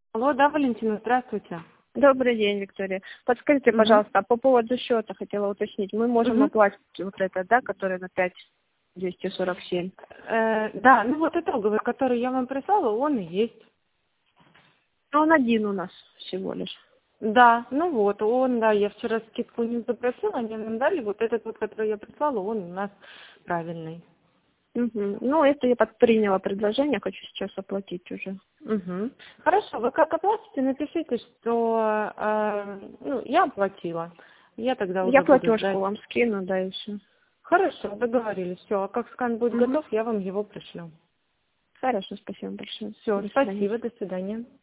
Алло, да, Валентина, здравствуйте. Добрый день, Виктория. Подскажите, пожалуйста, по поводу счета хотела уточнить. Мы можем оплатить вот это, да, которое на 5247? Да, ну вот итоговый, который я вам прислала, он и есть. Он один у нас всего лишь. Да, ну вот, он, да, я вчера скидку не запросила, они нам дали, вот этот вот, который я прислала, он у нас правильный. Ну, это я приняла предложение, хочу сейчас оплатить уже. Хорошо, вы как оплатите, напишите, что ну, я оплатила. Я тогда уже Я буду платежку ждать. вам скину, да, и все. Хорошо, договорились. Все, а как скан будет готов, я вам его пришлю. Хорошо, спасибо большое. Все, До свидания. спасибо, до свидания.